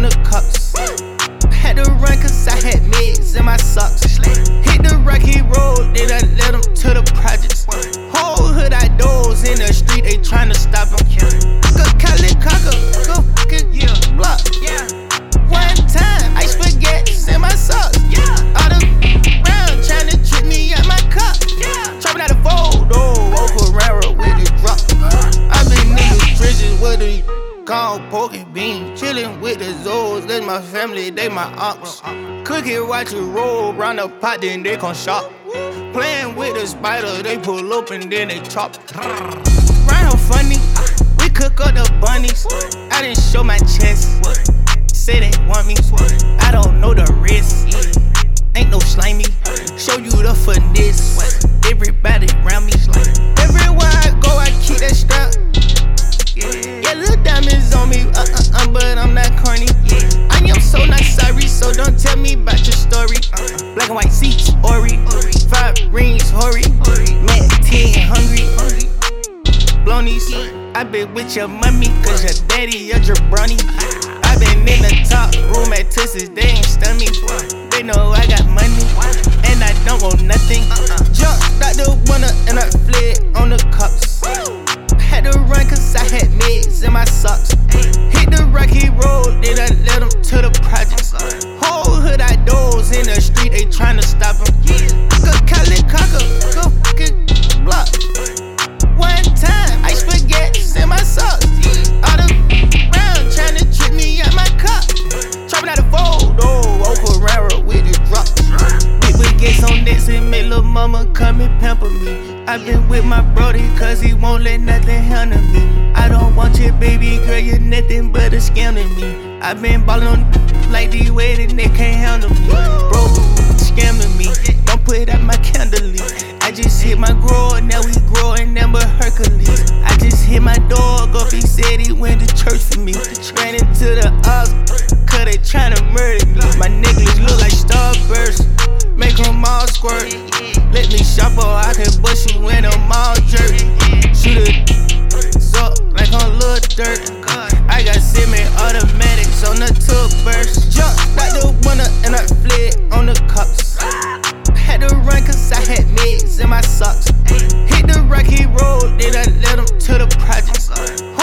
the cups. Had to run cause I had meds in my socks. Hit the rocky road, then I led them to the projects. Whole hood I doze in the street, they tryna stop him. Go Cali Cocker, go fucking block. One time, I spaghetti in my socks. All the round tryna trick me out my cup. Trapping out the fold, Oka railroad with the drop. I been in the trenches with the called poking beans. Chillin' with the Zoes, that's my family, they my ops. Cook it, watch it roll, round the pot, then they come shop. Playing with the spider, they pull up and then they chop. Round funny, we cook up the bunnies. I didn't show my chest, say they want me. I don't know the risk, ain't no slimy. Show you the finesse, everybody around me. Everywhere I go, I keep that strap. Yeah, little diamonds on me, but I'm not corny. I am so not sorry, so don't tell me about your story. Black and white seats, Ori, 5 rings, Hori, Mad 10, hungry. Blonies, I been with your mommy, cause your daddy a jabroni. I been in the top room at Tootsie's, they ain't stun me. They know I got money, and I don't want nothing. Jumped out the window and I fled on the cups. Had to run cause I had meds in my socks. Hit the rocky road, then I led them to the projects. Whole hood I doze in the street, they tryna stop him. Go Cali Cocker, go fucking block. One time, I spaghetti in my socks. All the round tryna trick me out my cup. Trapping out the fold, Oka railroad with the drop. We get some next and make lil' mama come and pamper me. I been with my brody cause he won't let nothing handle me. I don't want your baby girl, you're nothing but a scam to me. I been ballin' on like D-Wade and they can't handle me. Bro, scamming me, don't put out my candle. I just hit my grower, now we growing number Hercules. I just hit my dog up, he said he went to church for me. Ran into the ops, cause they tryna murder me. My niggas look like starbursts, make them all squirt. Let me shop or I can bust you in a mall jerk. Shoot it up like on Lil Dirt. I got semi-automatics on the toothbrush. Jumped out the window and I fled on the cups. Had to run cause I had meds in my socks. Hit the rocky road, then I led them to the projects.